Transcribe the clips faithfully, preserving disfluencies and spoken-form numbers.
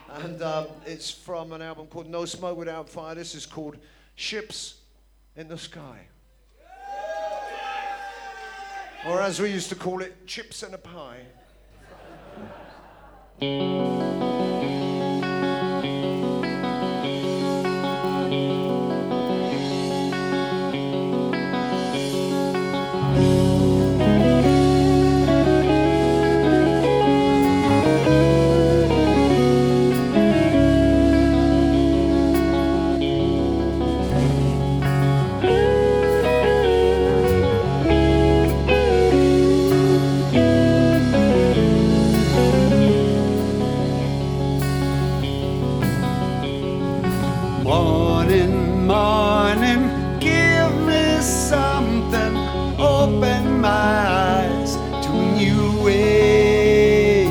And um, it's from an album called No Smoke Without Fire. This is called Ships in the Sky. Or as we used to call it, Chips and a Pie. Morning, morning, give me something, open my eyes to a new way.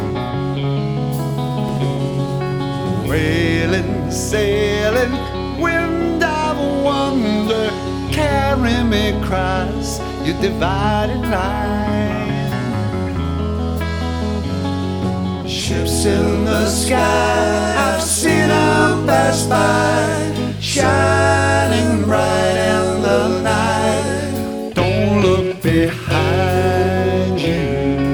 Wailing, sailing, wind of wonder, carry me across your divided line. Ships in the sky, I've seen them pass by, shining bright in the night. Don't look behind you.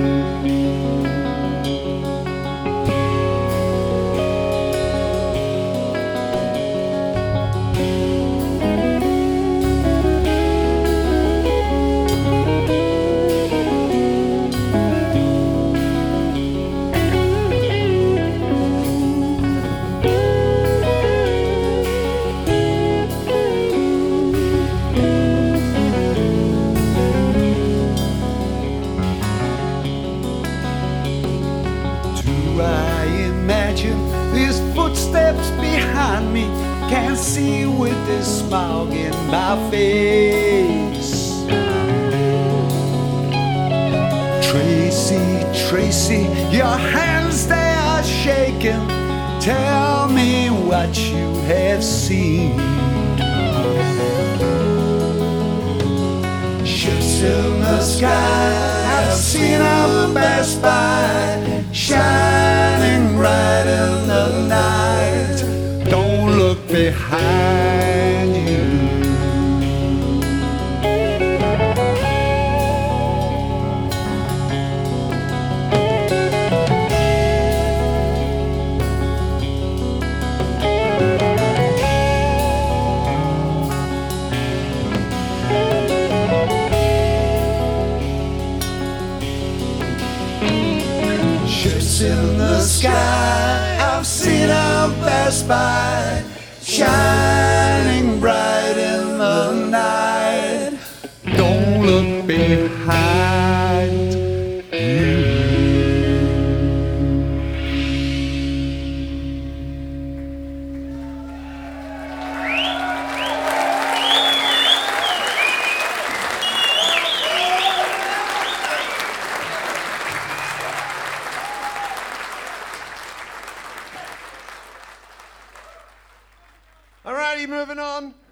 I imagine these footsteps behind me, can't see with this smile in my face. Tracy, Tracy, your hands they are shaking, tell me what you have seen. Ships in the sky, I've seen them pass by, shining bright in the night. Don't look behind you. Ships in the sky, I've seen them pass by, shining bright in the night. Don't look behind you. Alrighty, moving on.